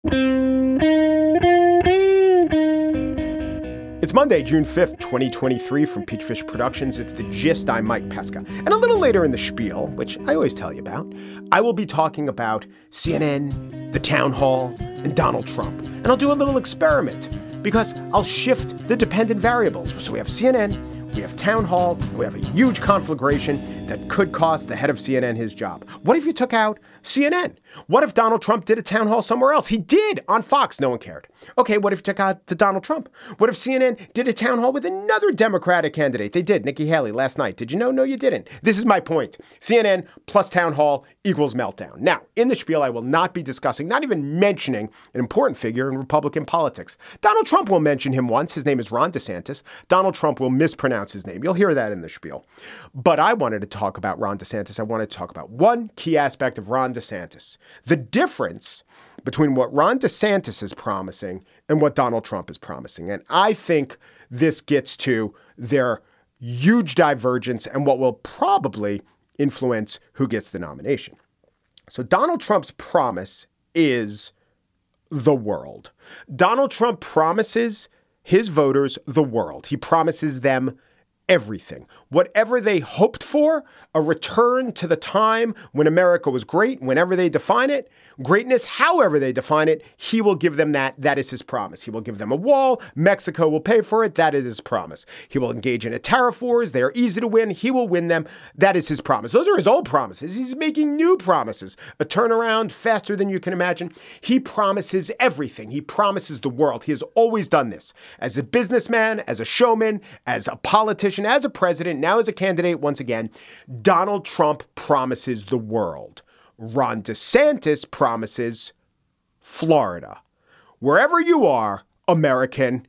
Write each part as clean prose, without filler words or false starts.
It's Monday, June 5th, 2023 from Peachfish Productions. It's The Gist. I'm Mike Pesca. And a little later in the spiel, which I always tell you about, I will be talking about CNN, the town hall, and Donald Trump. And I'll do a little experiment because I'll shift the dependent variables. So we have CNN, we have town hall, we have a huge conflagration that could cost the head of CNN his job. What if you took out CNN? What if Donald Trump did a town hall somewhere else? He did on Fox. No one cared. Okay, what if you took out the Donald Trump? What if CNN did a town hall with another Democratic candidate? They did. Nikki Haley last night. Did you know? No, you didn't. This is my point. CNN plus town hall equals meltdown. Now, in the spiel, I will not be discussing, not even mentioning an important figure in Republican politics. Donald Trump will mention him once. His name is Ron DeSantis. Donald Trump will mispronounce his name. You'll hear that in the spiel. But I wanted to talk about Ron DeSantis. I wanted to talk about one key aspect of Ron DeSantis. The difference between what Ron DeSantis is promising and what Donald Trump is promising. And I think this gets to their huge divergence and what will probably influence who gets the nomination. So Donald Trump's promise is the world. Donald Trump promises his voters the world. He promises them everything. Whatever they hoped for, a return to the time when America was great, whenever they define it, greatness, however they define it, he will give them that. That is his promise. He will give them a wall. Mexico will pay for it. That is his promise. He will engage in a tariff wars. They are easy to win. He will win them. That is his promise. Those are his old promises. He's making new promises. A turnaround faster than you can imagine. He promises everything. He promises the world. He has always done this. As a businessman, as a showman, as a politician, as a president, now as a candidate, once again, Donald Trump promises the world. Ron DeSantis promises Florida. Wherever you are, American,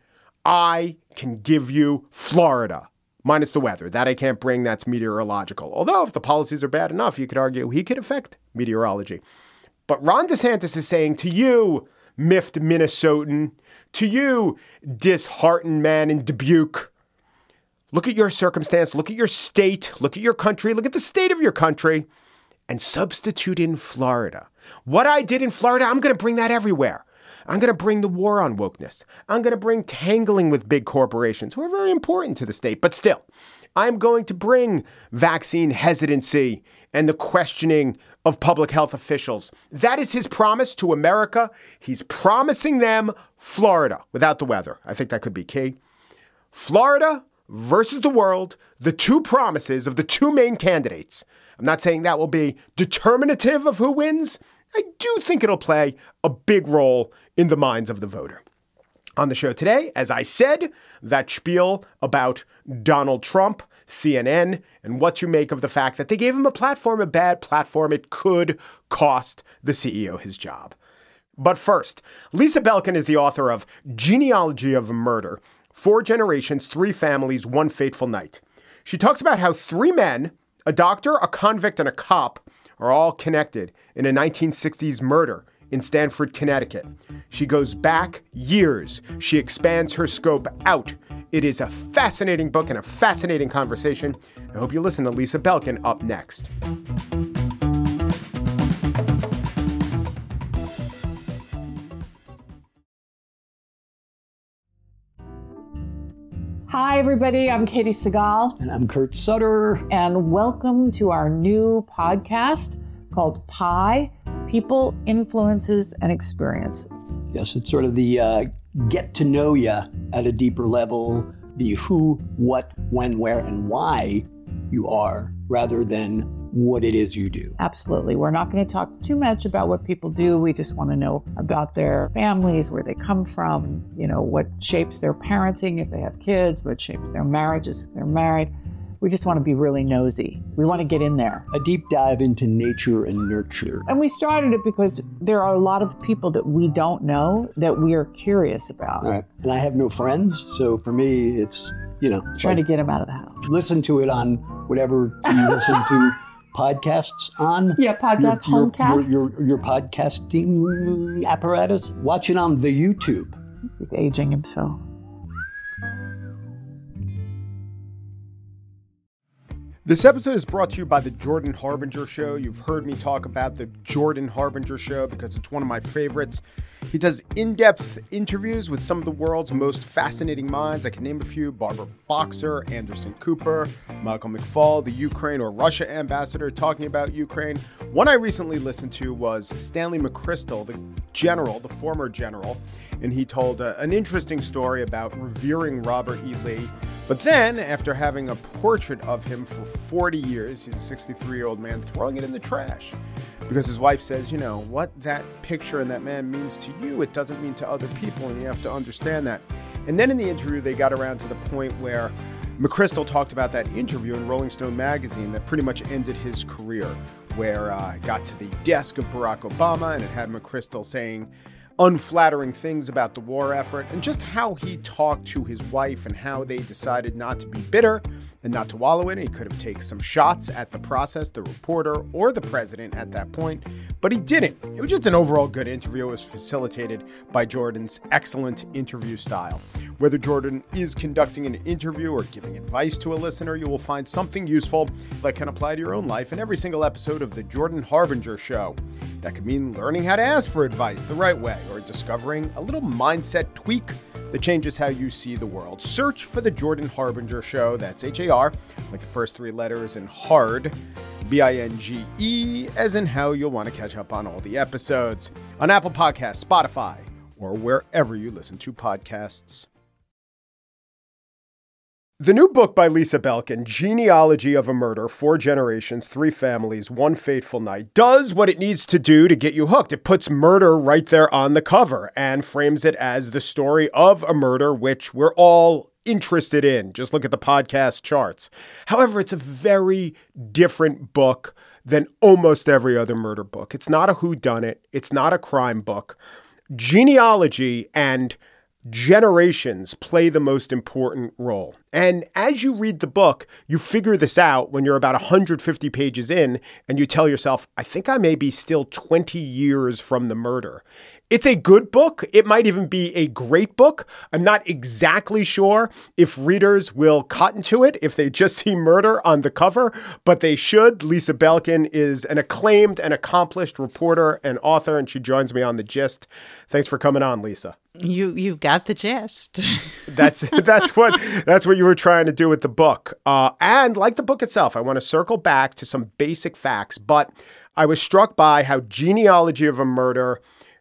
I can give you Florida. Minus the weather. That I can't bring. That's meteorological. Although if the policies are bad enough, you could argue he could affect meteorology. But Ron DeSantis is saying to you, miffed Minnesotan, to you, disheartened man in Dubuque, look at your circumstance, look at your state, look at your country, look at the state of your country, and substitute in Florida. What I did in Florida, I'm going to bring that everywhere. I'm going to bring the war on wokeness. I'm going to bring tangling with big corporations who are very important to the state. But still, I'm going to bring vaccine hesitancy and the questioning of public health officials. That is his promise to America. He's promising them Florida without the weather. I think that could be key. Florida versus the world, the two promises of the two main candidates. I'm not saying that will be determinative of who wins. I do think it'll play a big role in the minds of the voter. On the show today, as I said, that spiel about Donald Trump, CNN, and what you make of the fact that they gave him a platform, a bad platform. It could cost the CEO his job. But first, Lisa Belkin is the author of Genealogy of a Murder, 4 Generations, 3 Families, 1 Fateful Night. She talks about how 3 men, a doctor, a convict, and a cop, are all connected in a 1960s murder in Stamford, Connecticut. She goes back years. She expands her scope out. It is a fascinating book and a fascinating conversation. I hope you listen to Lisa Belkin up next. Hi, everybody. I'm Katie Segal. And I'm Kurt Sutter. And welcome to our new podcast called PIE, People, Influences, and Experiences. Yes, it's sort of the get to know you at a deeper level, the who, what, when, where, and why you are, rather than what it is you do. Absolutely. We're not going to talk too much about what people do. We just want to know about their families, where they come from, what shapes their parenting if they have kids, what shapes their marriages if they're married. We just want to be really nosy. We want to get in there. A deep dive into nature and nurture. And we started it because there are a lot of people that we don't know that we are curious about. Right. And I have no friends, so for me, it's, trying to get them out of the house. Listen to it on whatever you listen to podcasts on. Yeah, podcast, homecasts. Your podcasting apparatus. Watch it on the YouTube. He's aging himself. This episode is brought to you by the Jordan Harbinger Show. You've heard me talk about the Jordan Harbinger Show because it's one of my favorites. He does in-depth interviews with some of the world's most fascinating minds. I can name a few: Barbara Boxer, Anderson Cooper, Michael McFaul, the Ukraine or Russia ambassador talking about Ukraine. One I recently listened to was Stanley McChrystal, the former general, and he told an interesting story about revering Robert E. Lee. But then, after having a portrait of him for 40 years, he's a 63-year-old man, throwing it in the trash. Because his wife says, you know, what that picture and that man means to you, it doesn't mean to other people, and you have to understand that. And then in the interview, they got around to the point where McChrystal talked about that interview in Rolling Stone magazine that pretty much ended his career, where it got to the desk of Barack Obama, and it had McChrystal saying unflattering things about the war effort, and just how he talked to his wife and how they decided not to be bitter and not to wallow in it. He could have taken some shots at the process, the reporter, or the president at that point, but he didn't. It was just an overall good interview. It was facilitated by Jordan's excellent interview style. Whether Jordan is conducting an interview or giving advice to a listener, you will find something useful that can apply to your own life in every single episode of The Jordan Harbinger Show. That could mean learning how to ask for advice the right way, or discovering a little mindset tweak that changes how you see the world. Search for The Jordan Harbinger Show. That's H-A-R, like the first three letters, and hard, B-I-N-G-E, as in how you'll want to catch up on all the episodes on Apple Podcasts, Spotify, or wherever you listen to podcasts. The new book by Lisa Belkin, Genealogy of a Murder, 4 Generations, 3 Families, 1 Fateful Night, does what it needs to do to get you hooked. It puts murder right there on the cover and frames it as the story of a murder, which we're all interested in. Just look at the podcast charts. However, it's a very different book than almost every other murder book. It's not a whodunit. It's not a crime book. Genealogy and generations play the most important role. And as you read the book, you figure this out when you're about 150 pages in and you tell yourself, I think I may be still 20 years from the murder. It's a good book. It might even be a great book. I'm not exactly sure if readers will cotton to it if they just see murder on the cover, but they should. Lisa Belkin is an acclaimed and accomplished reporter and author, and she joins me on The Gist. Thanks for coming on, Lisa. You got the gist. That's what you were trying to do with the book. And like the book itself, I want to circle back to some basic facts, but I was struck by how Genealogy of a Murder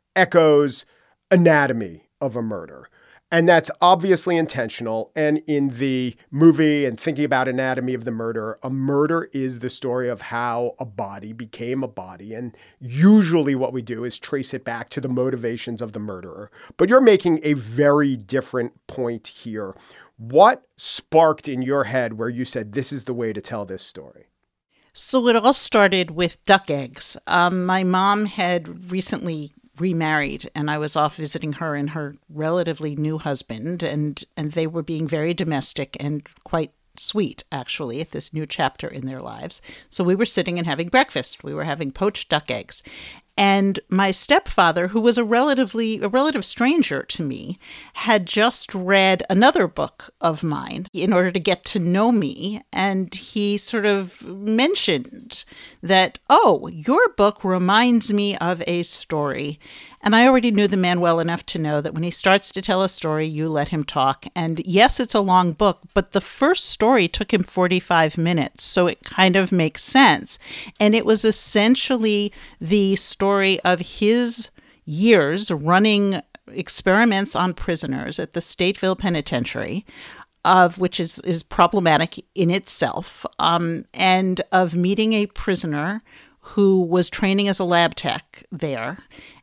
echoes Anatomy of a Murder. And that's obviously intentional. And in the movie and thinking about Anatomy of the Murder, a murder is the story of how a body became a body. And usually what we do is trace it back to the motivations of the murderer. But you're making a very different point here. What sparked in your head where you said, this is the way to tell this story? So it all started with duck eggs. My mom had recently remarried, and I was off visiting her and her relatively new husband, and they were being very domestic and quite sweet, actually, at this new chapter in their lives. So we were sitting and having breakfast. We were having poached duck eggs. And my stepfather, who was a relative stranger to me, had just read another book of mine in order to get to know me. And he sort of mentioned that, oh, your book reminds me of a story. And I already knew the man well enough to know that when he starts to tell a story, you let him talk. And yes, it's a long book, but the first story took him 45 minutes, so it kind of makes sense. And it was essentially the story of his years running experiments on prisoners at the Stateville Penitentiary, of which is problematic in itself, and of meeting a prisoner who was training as a lab tech there,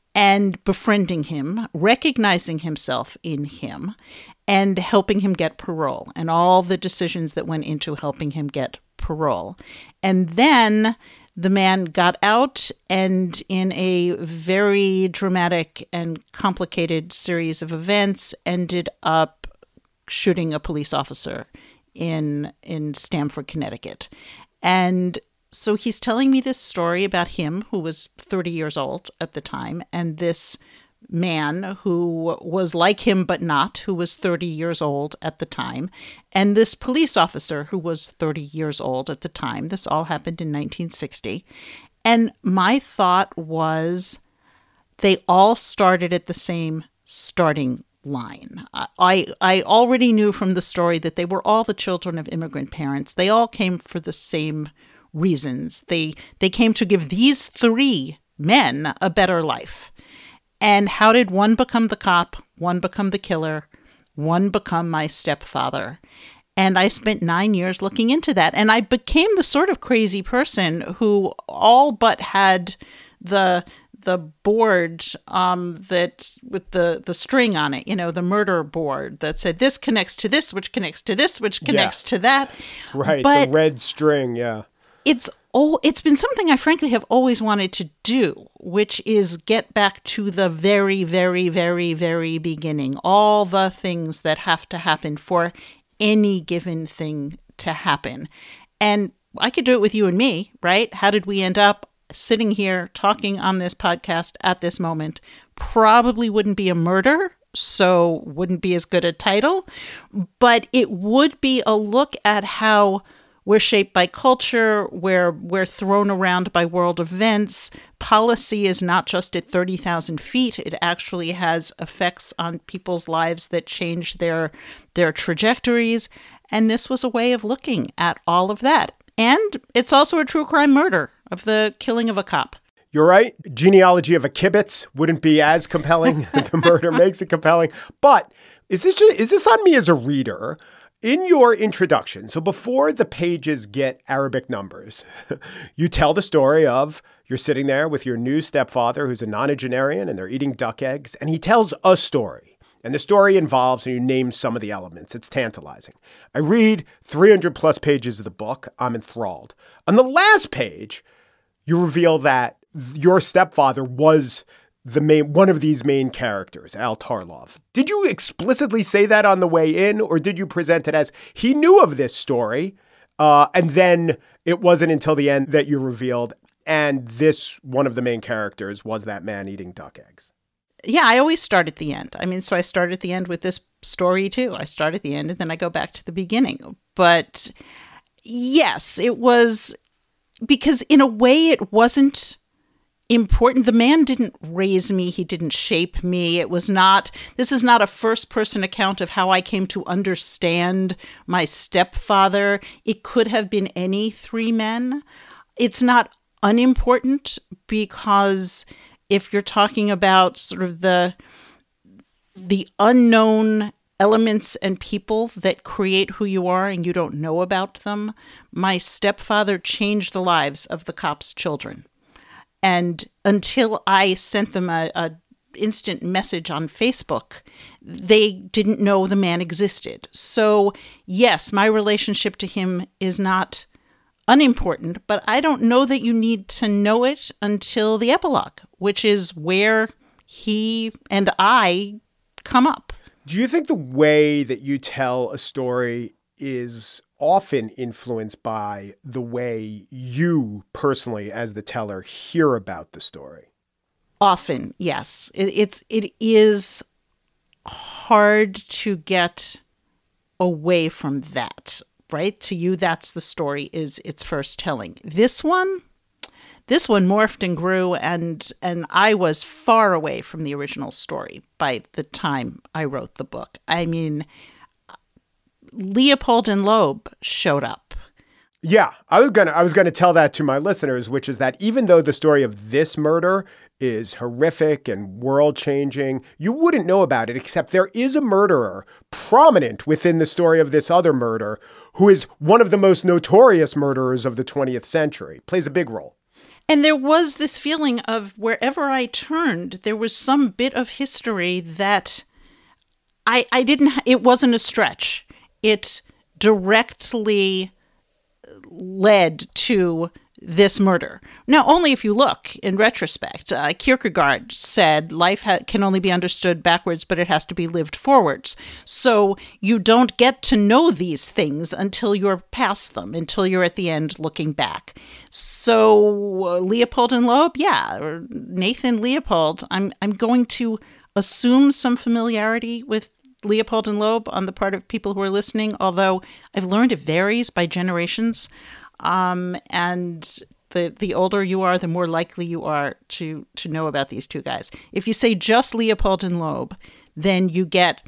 and befriending him, recognizing himself in him, and helping him get parole, and all the decisions that went into helping him get parole. And then the man got out and, in a very dramatic and complicated series of events, ended up shooting a police officer in Stamford, Connecticut. And so he's telling me this story about him, who was 30 years old at the time, and this man who was like him but not, who was 30 years old at the time, and this police officer who was 30 years old at the time. This all happened in 1960. And my thought was they all started at the same starting line. I already knew from the story that they were all the children of immigrant parents. They all came for the same reasons. They came to give these three men a better life. And how did one become the cop, one become the killer, one become my stepfather? And I spent 9 years looking into that. And I became the sort of crazy person who all but had the board that with the string on it, the murder board that said this connects to this, which connects to this, which connects to that. Right, but the red string, yeah. It's been something I frankly have always wanted to do, which is get back to the very, very, very, very beginning. All the things that have to happen for any given thing to happen. And I could do it with you and me, right? How did we end up sitting here talking on this podcast at this moment? Probably wouldn't be a murder, so wouldn't be as good a title, but it would be a look at how we're shaped by culture, where we're thrown around by world events. Policy is not just at 30,000 feet. It actually has effects on people's lives that change their trajectories. And this was a way of looking at all of that. And it's also a true crime murder of the killing of a cop. You're right. Genealogy of a kibitz wouldn't be as compelling. The murder makes it compelling. But is this on me as a reader? In your introduction, so before the pages get Arabic numbers, you tell the story of you're sitting there with your new stepfather who's a nonagenarian and they're eating duck eggs, and he tells a story. And the story involves, and you name some of the elements. It's tantalizing. I read 300 plus pages of the book. I'm enthralled. On the last page, you reveal that your stepfather was one of these main characters, Al Tarlov. Did you explicitly say that on the way in, or did you present it as he knew of this story, and then it wasn't until the end that you revealed, and this one of the main characters was that man eating duck eggs? Yeah, I always start at the end. So I start at the end with this story too. I start at the end and then I go back to the beginning. But yes, it was because in a way it wasn't important. The man didn't raise me. He didn't shape me. This is not a first person account of how I came to understand my stepfather. It could have been any three men. It's not unimportant because if you're talking about sort of the unknown elements and people that create who you are and you don't know about them, my stepfather changed the lives of the cops' children. And until I sent them a instant message on Facebook, they didn't know the man existed. So yes, my relationship to him is not unimportant, but I don't know that you need to know it until the epilogue, which is where he and I come up. Do you think the way that you tell a story is often influenced by the way you personally, as the teller, hear about the story? Often, yes. It is hard to get away from that, right? To you, that's the story, is its first telling. This one morphed and grew, and I was far away from the original story by the time I wrote the book. I mean, Leopold and Loeb showed up. Yeah, I was gonna tell that to my listeners, which is that even though the story of this murder is horrific and world-changing, you wouldn't know about it, except there is a murderer prominent within the story of this other murder who is one of the most notorious murderers of the 20th century, plays a big role. And there was this feeling of wherever I turned, there was some bit of history that it wasn't a stretch. It directly led to this murder. Now, only if you look in retrospect. Kierkegaard said life can only be understood backwards, but it has to be lived forwards. So you don't get to know these things until you're past them, until you're at the end looking back. So Leopold and Loeb, or Nathan Leopold, I'm going to assume some familiarity with Leopold and Loeb on the part of people who are listening, although I've learned it varies by generations. And the older you are, the more likely you are to know about these two guys. If you say just Leopold and Loeb, then you get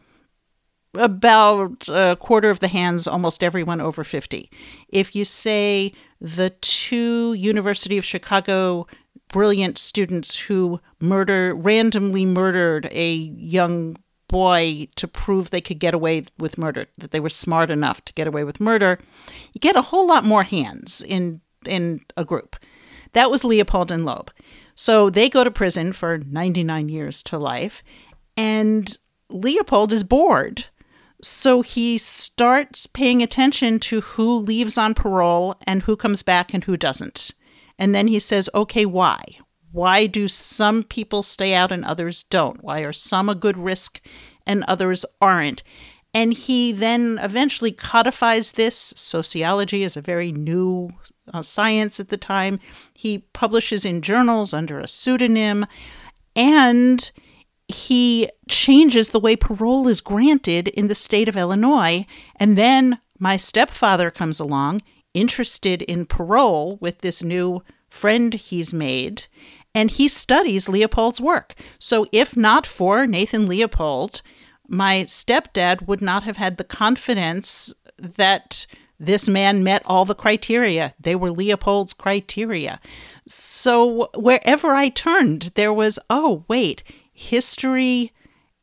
about a quarter of the hands, almost everyone over 50. If you say the two University of Chicago brilliant students who randomly murdered a young boy to prove they could get away with murder, that they were smart enough to get away with murder, you get a whole lot more hands in a group. That was Leopold and Loeb. So they go to prison for 99 years to life, and Leopold is bored. So he starts paying attention to who leaves on parole and who comes back and who doesn't. And then he says, okay, why? Why do some people stay out and others don't? Why are some a good risk and others aren't? And he then eventually codifies this. Sociology is a very new science at the time. He publishes in journals under a pseudonym, and he changes the way parole is granted in the state of Illinois. And then my stepfather comes along, interested in parole with this new friend he's made, and he studies Leopold's work. So if not for Nathan Leopold, my stepdad would not have had the confidence that this man met all the criteria. They were Leopold's criteria. So wherever I turned, there was, oh, wait, history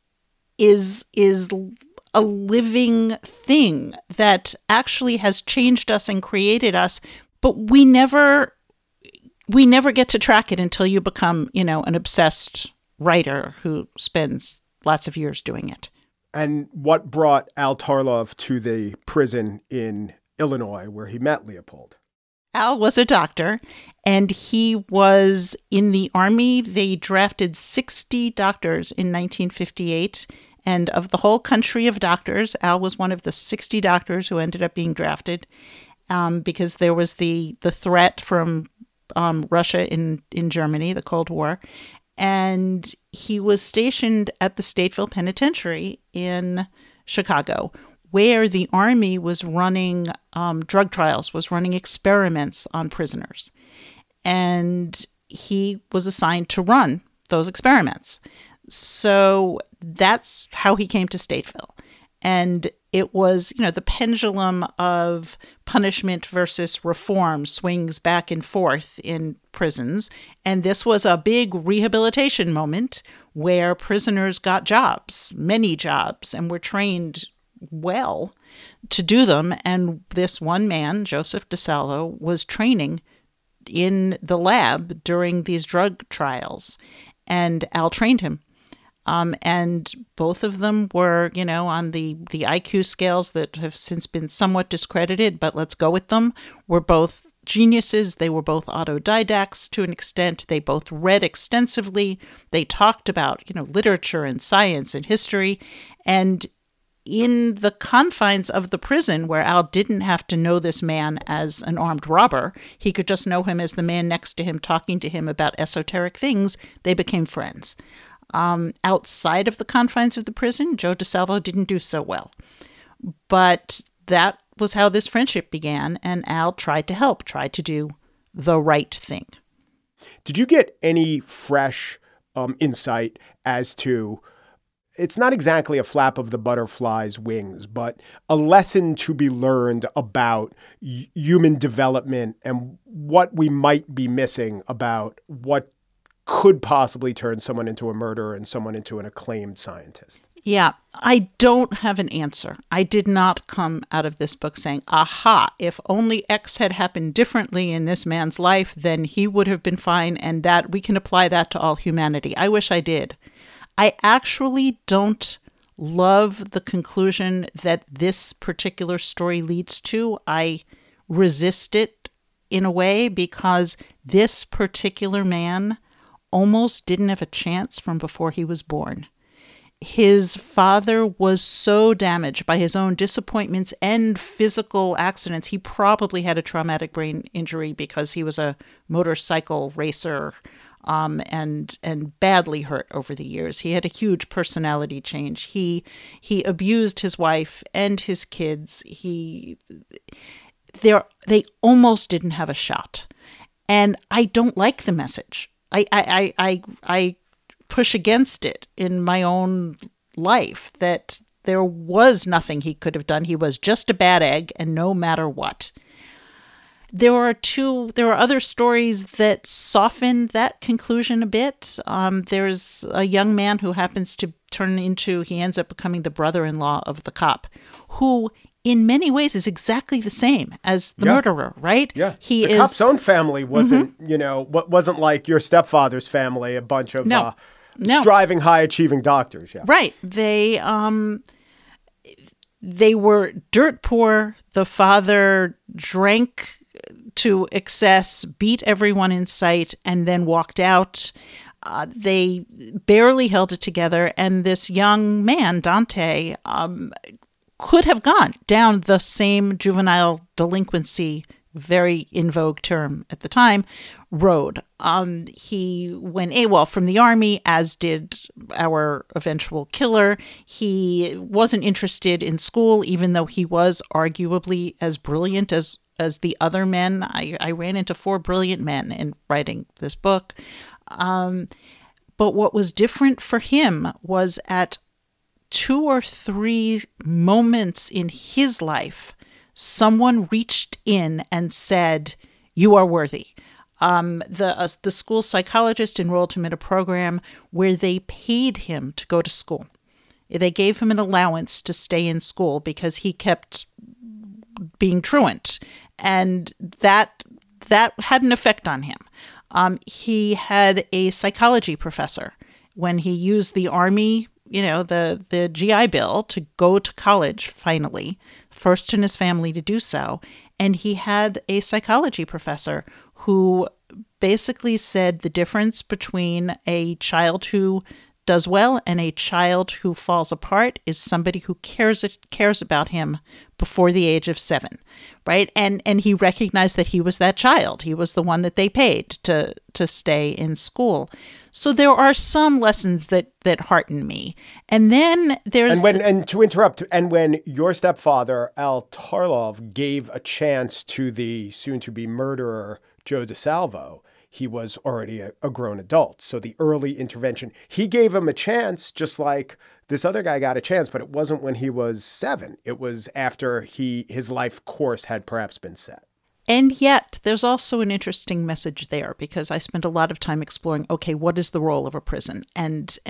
is a living thing that actually has changed us and created us, but we never get to track it until you become, an obsessed writer who spends lots of years doing it. And what brought Al Tarlov to the prison in Illinois where he met Leopold? Al was a doctor, and he was in the Army. They drafted 60 doctors in 1958. And of the whole country of doctors, Al was one of the 60 doctors who ended up being drafted because there was the threat from Russia in Germany, the Cold War. And he was stationed at the Stateville Penitentiary in Chicago, where the Army was running drug trials, was running experiments on prisoners. And he was assigned to run those experiments. So that's how he came to Stateville. And it was, the pendulum of punishment versus reform swings back and forth in prisons. And this was a big rehabilitation moment where prisoners got jobs, many jobs, and were trained well to do them. And this one man, Joseph DeSalvo, was training in the lab during these drug trials. And Al trained him. And both of them were, on the IQ scales that have since been somewhat discredited, but let's go with them, were both geniuses. They were both autodidacts to an extent. They both read extensively. They talked about, literature and science and history. And in the confines of the prison, where Al didn't have to know this man as an armed robber, he could just know him as the man next to him talking to him about esoteric things, they became friends. Outside of the confines of the prison, Joe DeSalvo didn't do so well. But that was how this friendship began, and Al tried to help, tried to do the right thing. Did you get any fresh insight as to, it's not exactly a flap of the butterfly's wings, but a lesson to be learned about human development and what we might be missing about what could possibly turn someone into a murderer and someone into an acclaimed scientist? Yeah, I don't have an answer. I did not come out of this book saying, aha, if only X had happened differently in this man's life, then he would have been fine, and that we can apply that to all humanity. I wish I did. I actually don't love the conclusion that this particular story leads to. I resist it in a way because this particular man almost didn't have a chance from before he was born. His father was so damaged by his own disappointments and physical accidents. He probably had a traumatic brain injury because he was a motorcycle racer and badly hurt over the years. He had a huge personality change. He abused his wife and his kids. They almost didn't have a shot. And I don't like the message. I push against it in my own life that there was nothing he could have done. He was just a bad egg, and no matter what. There are other stories that soften that conclusion a bit. There's a young man who happens to he ends up becoming the brother-in-law of the cop, who in many ways is exactly the same as the murderer, right? Yeah. The cop's own family wasn't, wasn't like your stepfather's family, a bunch of striving, high-achieving doctors. Yeah. Right. They were dirt poor. The father drank to excess, beat everyone in sight, and then walked out. They barely held it together. And this young man, Dante, could have gone down the same juvenile delinquency, very in vogue term at the time, road. He went AWOL from the army, as did our eventual killer. He wasn't interested in school, even though he was arguably as brilliant as the other men. I ran into 4 brilliant men in writing this book. But what was different for him was at 2 or 3 moments in his life, someone reached in and said, "You are worthy." The school psychologist enrolled him in a program where they paid him to go to school. They gave him an allowance to stay in school because he kept being truant, and that had an effect on him. He had a psychology professor when he used the Army, the GI Bill to go to college finally, first in his family to do so. And he had a psychology professor who basically said the difference between a child who does well and a child who falls apart is somebody who cares about him before the age of 7, right? And he recognized that he was that child. He was the one that they paid to stay in school. So there are some lessons that hearten me. And then there's... And to interrupt, and when your stepfather, Al Tarlov, gave a chance to the soon-to-be murderer, Joe DeSalvo, he was already a grown adult. So the early intervention, he gave him a chance, just like this other guy got a chance, but it wasn't when he was 7. It was after his life course had perhaps been set. And yet, there's also an interesting message there, because I spent a lot of time exploring, okay, what is the role of a prison? And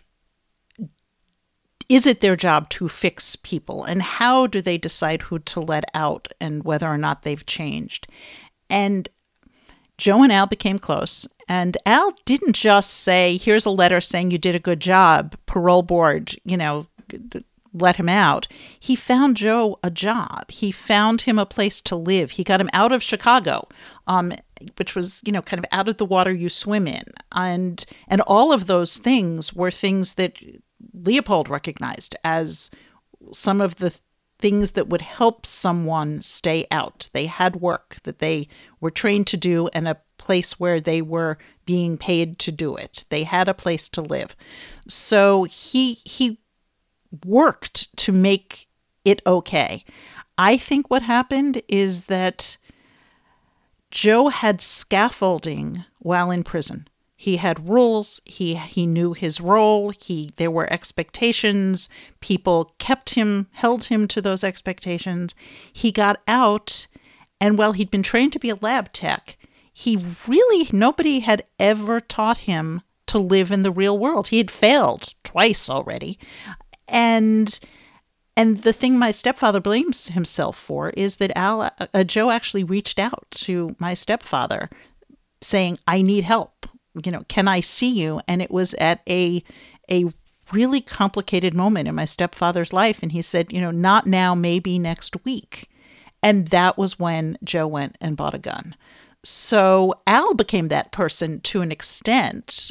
is it their job to fix people? And how do they decide who to let out and whether or not they've changed? And Joe and Al became close. And Al didn't just say, here's a letter saying you did a good job, parole board, let him out. He found Joe a job. He found him a place to live. He got him out of Chicago, which was, kind of out of the water you swim in. And all of those things were things that Leopold recognized as some of the things that would help someone stay out. They had work that they were trained to do and a place where they were being paid to do it. They had a place to live. So he worked to make it okay. I think what happened is that Joe had scaffolding while in prison. He had rules. He knew his role. There were expectations. People held him to those expectations. He got out, and while he'd been trained to be a lab tech, nobody had ever taught him to live in the real world. He had failed twice already. And the thing my stepfather blames himself for is that Joe actually reached out to my stepfather saying, I need help. Can I see you? And it was at a really complicated moment in my stepfather's life. And he said, not now, maybe next week. And that was when Joe went and bought a gun. So Al became that person to an extent.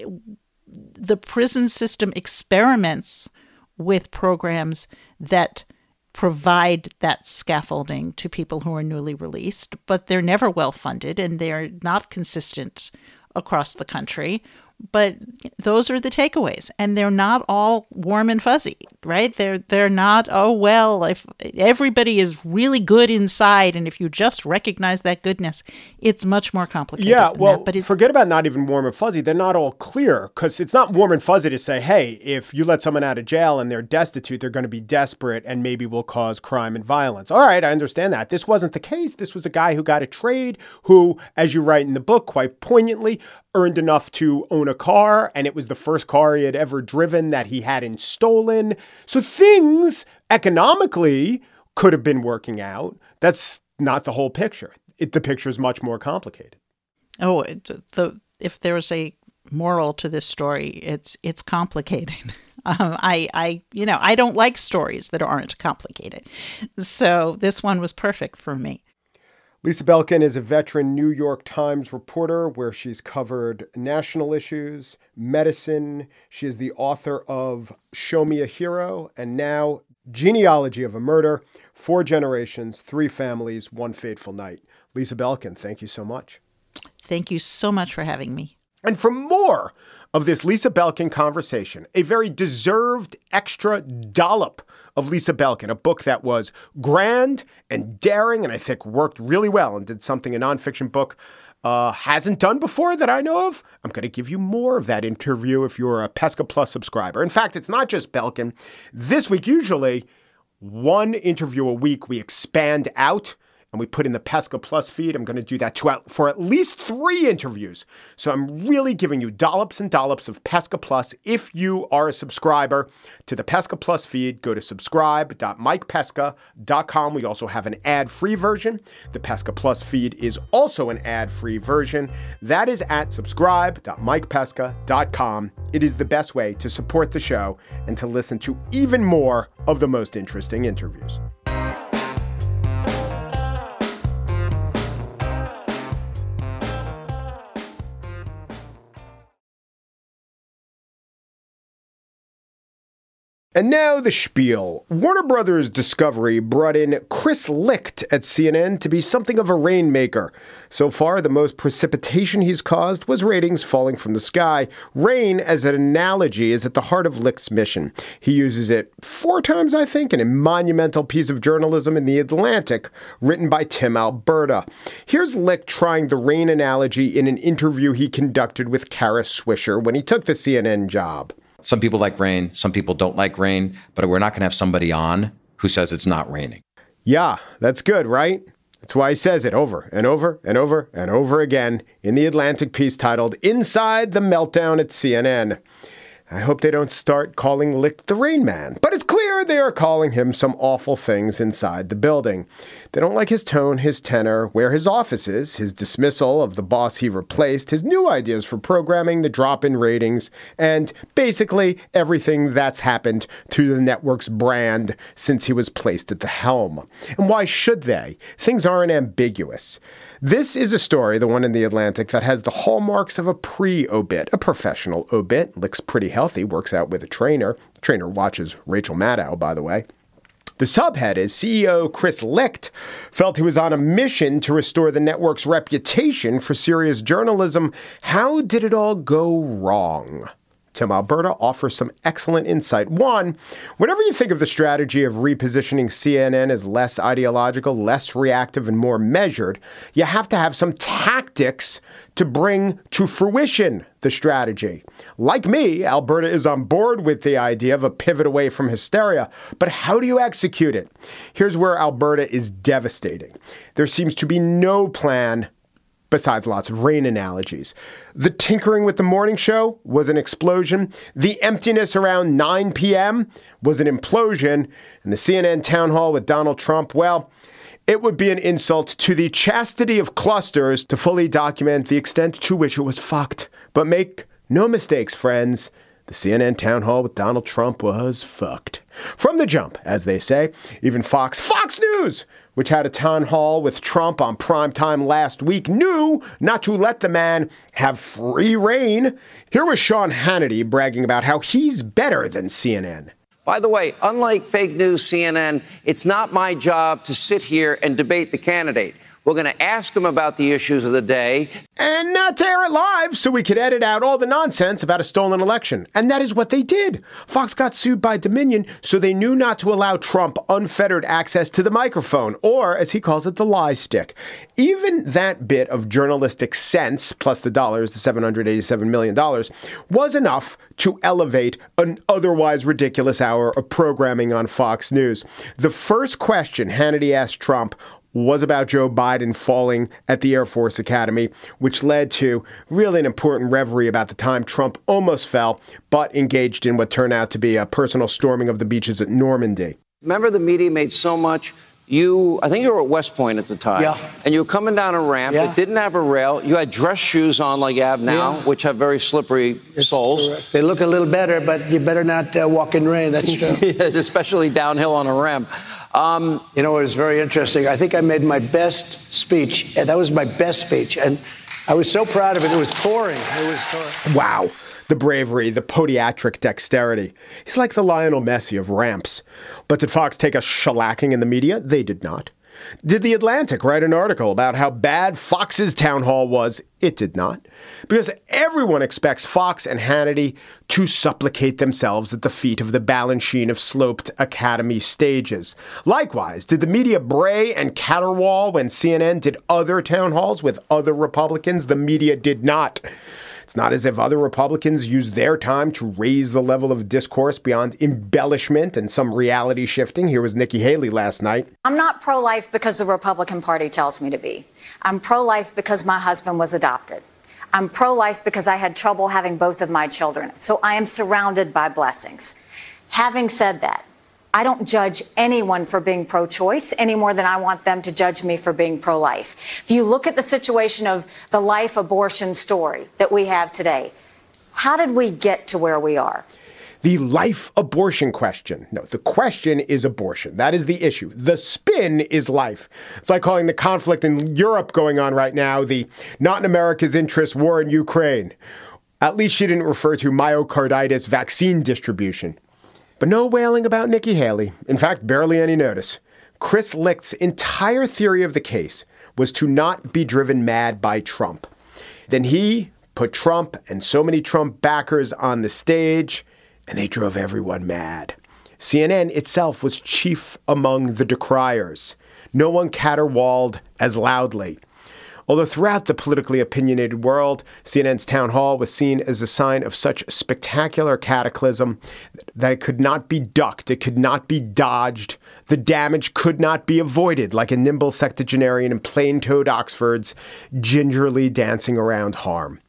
The prison system experiments with programs that provide that scaffolding to people who are newly released, but they're never well funded and they're not consistent across the country. But those are the takeaways, and they're not all warm and fuzzy, right? They're not, oh, well, if everybody is really good inside, and if you just recognize that goodness, it's much more complicated than that. But forget about not even warm and fuzzy. They're not all clear, because it's not warm and fuzzy to say, hey, if you let someone out of jail and they're destitute, they're going to be desperate and maybe will cause crime and violence. All right, I understand that. This wasn't the case. This was a guy who got a trade who, as you write in the book quite poignantly, earned enough to own a car, and it was the first car he had ever driven that he hadn't stolen. So things economically could have been working out. That's not the whole picture. The picture is much more complicated. Oh, if there's a moral to this story, it's complicated. I don't like stories that aren't complicated. So this one was perfect for me. Lisa Belkin is a veteran New York Times reporter where she's covered national issues, medicine. She is the author of Show Me a Hero and now Genealogy of a Murder, 4 Generations, 3 Families, 1 Fateful Night. Lisa Belkin, thank you so much. Thank you so much for having me. And for more of this Lisa Belkin conversation, a very deserved extra dollop of Lisa Belkin, a book that was grand and daring and I think worked really well and did something a nonfiction book hasn't done before that I know of. I'm going to give you more of that interview if you're a Pesca Plus subscriber. In fact, it's not just Belkin. This week, usually 1 interview a week, we expand out and we put in the Pesca Plus feed. I'm going to do that for at least 3 interviews. So I'm really giving you dollops and dollops of Pesca Plus. If you are a subscriber to the Pesca Plus feed, go to subscribe.mikepesca.com. We also have an ad-free version. The Pesca Plus feed is also an ad-free version. That is at subscribe.mikepesca.com. It is the best way to support the show and to listen to even more of the most interesting interviews. And now the spiel. Warner Brothers Discovery brought in Chris Licht at CNN to be something of a rainmaker. So far, the most precipitation he's caused was ratings falling from the sky. Rain, as an analogy, is at the heart of Licht's mission. He uses it 4 times, I think, in a monumental piece of journalism in The Atlantic, written by Tim Alberta. Here's Licht trying the rain analogy in an interview he conducted with Kara Swisher when he took the CNN job. Some people like rain, some people don't like rain, but we're not going to have somebody on who says it's not raining. Yeah, that's good, right? That's why he says it over and over and over and over again in the Atlantic piece titled Inside the Meltdown at CNN. I hope they don't start calling Licht the Rain Man, but it's clear they are calling him some awful things inside the building. They don't like his tone, his tenor, where his office is, his dismissal of the boss he replaced, his new ideas for programming, the drop in ratings, and basically everything that's happened to the network's brand since he was placed at the helm. And why should they? Things aren't ambiguous. This is a story, the one in The Atlantic, that has the hallmarks of a pre-obit, a professional obit. Looks pretty healthy, works out with a trainer. The trainer watches Rachel Maddow, by the way. The subhead is CEO Chris Licht felt he was on a mission to restore the network's reputation for serious journalism. How did it all go wrong? Tim Alberta offers some excellent insight. 1, whenever you think of the strategy of repositioning CNN as less ideological, less reactive, and more measured, you have to have some tactics to bring to fruition the strategy. Like me, Alberta is on board with the idea of a pivot away from hysteria. But how do you execute it? Here's where Alberta is devastating. There seems to be no plan besides lots of rain analogies. The tinkering with the morning show was an explosion. The emptiness around 9 p.m. was an implosion. And the CNN town hall with Donald Trump, well, it would be an insult to the chastity of clusters to fully document the extent to which it was fucked. But make no mistakes, friends. The CNN town hall with Donald Trump was fucked. From the jump, as they say. Even Fox News, which had a town hall with Trump on primetime last week, knew not to let the man have free reign. Here was Sean Hannity bragging about how he's better than CNN. By the way, unlike fake news CNN, it's not my job to sit here and debate the candidate. We're going to ask him about the issues of the day. And not to air it live so we could edit out all the nonsense about a stolen election. And that is what they did. Fox got sued by Dominion, so they knew not to allow Trump unfettered access to the microphone, or, as he calls it, the lie stick. Even that bit of journalistic sense, plus the dollars, the $787 million, was enough to elevate an otherwise ridiculous hour of programming on Fox News. The first question Hannity asked Trump was about Joe Biden falling at the Air Force Academy, which led to really an important reverie about the time Trump almost fell, but engaged in what turned out to be a personal storming of the beaches at Normandy. Remember, the media made so much. I think you were at West Point at the time. Yeah. And you were coming down a ramp. Yeah. It didn't have a rail. You had dress shoes on like you have now, which have very slippery soles. Correct. They look a little better, but you better not walk in rain. That's true. Especially downhill on a ramp. You know, it was very interesting. I think I made my best speech. That was my best speech. And I was so proud of it. It was pouring. Wow. The bravery, the podiatric dexterity. He's like the Lionel Messi of ramps. But did Fox take a shellacking in the media? They did not. Did The Atlantic write an article about how bad Fox's town hall was? It did not. Because everyone expects Fox and Hannity to supplicate themselves at the feet of the Balanchine of sloped Academy stages. Likewise, did the media bray and caterwaul when CNN did other town halls with other Republicans? The media did not. It's not as if other Republicans used their time to raise the level of discourse beyond embellishment and some reality shifting. Here was Nikki Haley last night. I'm not pro-life because the Republican Party tells me to be. I'm pro-life because my husband was adopted. I'm pro-life because I had trouble having both of my children. So I am surrounded by blessings. Having said that, I don't judge anyone for being pro-choice any more than I want them to judge me for being pro-life. If you look at the situation of the life abortion story that we have today, how did we get to where we are? The life abortion question. No, the question is abortion. That is the issue. The spin is life. It's like calling the conflict in Europe going on right now the not in America's interest war in Ukraine. At least she didn't refer to myocarditis vaccine distribution. But no wailing about Nikki Haley. In fact, barely any notice. Chris Licht's entire theory of the case was to not be driven mad by Trump. Then he put Trump and so many Trump backers on the stage, and they drove everyone mad. CNN itself was chief among the decriers. No one caterwauled as loudly. Although throughout the politically opinionated world, CNN's town hall was seen as a sign of such spectacular cataclysm that it could not be ducked, it could not be dodged, the damage could not be avoided like a nimble septuagenarian in plain-toed Oxfords gingerly dancing around harm.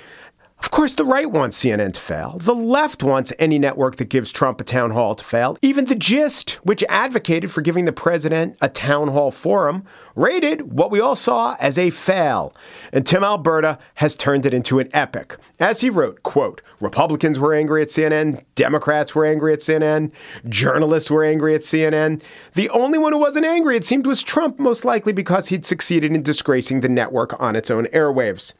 Of course, the right wants CNN to fail. The left wants any network that gives Trump a town hall to fail. Even The Gist, which advocated for giving the president a town hall forum, rated what we all saw as a fail. And Tim Alberta has turned it into an epic. As he wrote, quote, Republicans were angry at CNN, Democrats were angry at CNN, journalists were angry at CNN. The only one who wasn't angry, it seemed, was Trump, most likely because he'd succeeded in disgracing the network on its own airwaves.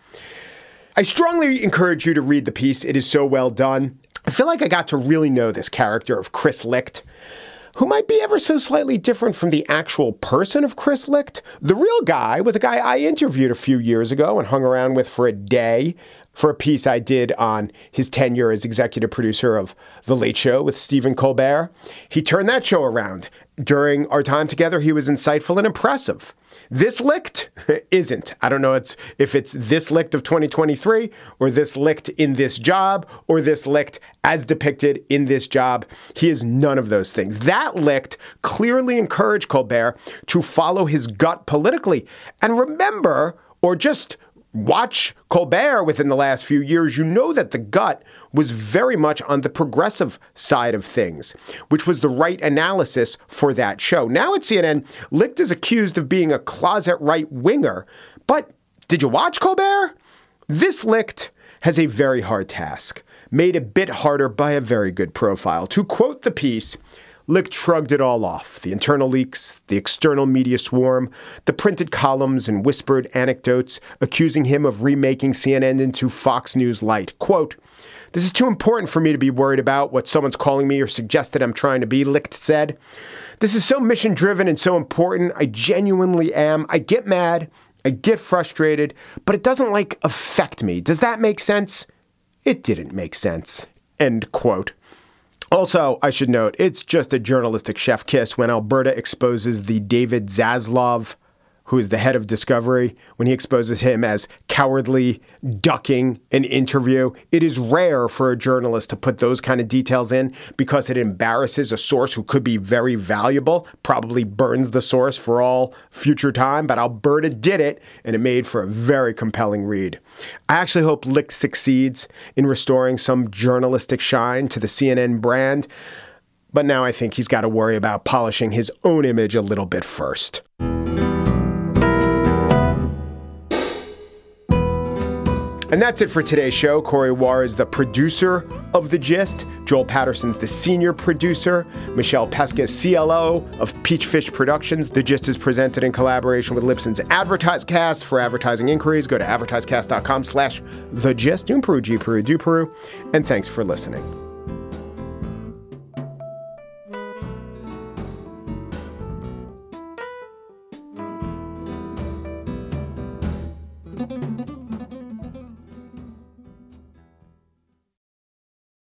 I strongly encourage you to read the piece. It is so well done. I feel like I got to really know this character of Chris Licht, who might be ever so slightly different from the actual person of Chris Licht. The real guy was a guy I interviewed a few years ago and hung around with for a day for a piece I did on his tenure as executive producer of The Late Show with Stephen Colbert. He turned that show around. During our time together, he was insightful and impressive. This Licht isn't. I don't know if it's this Licht of 2023 or this Licht in this job or this Licht as depicted in this job. He is none of those things. That Licht clearly encouraged Colbert to follow his gut politically. And remember, or just watch Colbert within the last few years, you know that the gut was very much on the progressive side of things, which was the right analysis for that show. Now at CNN, Licht is accused of being a closet right-winger. But did you watch Colbert? This Licht has a very hard task made a bit harder by a very good profile. To quote the piece, Licht shrugged it all off. The internal leaks, the external media swarm, the printed columns and whispered anecdotes accusing him of remaking CNN into Fox News Light. Quote, "This is too important for me to be worried about what someone's calling me or suggested I'm trying to be," Licht said. "This is so mission-driven and so important. I genuinely am. I get mad. I get frustrated, but it doesn't, affect me. Does that make sense?" It didn't make sense. End quote. Also, I should note, it's just a journalistic chef kiss when Alberta exposes the David Zaslav, who is the head of Discovery, when he exposes him as cowardly ducking an interview. It is rare for a journalist to put those kind of details in because it embarrasses a source who could be very valuable, probably burns the source for all future time. But Alberta did it, and it made for a very compelling read. I actually hope Licht succeeds in restoring some journalistic shine to the CNN brand. But now I think he's got to worry about polishing his own image a little bit first. And that's it for today's show. Corey Wara is the producer of The Gist. Joel Patterson's the senior producer. Michelle Pesca is CLO of Peachfish Productions. The Gist is presented in collaboration with Libsyn's AdvertiseCast. For advertising inquiries, go to advertisecast.com/thegist. Do Peru, G Peru, do Peru. And thanks for listening.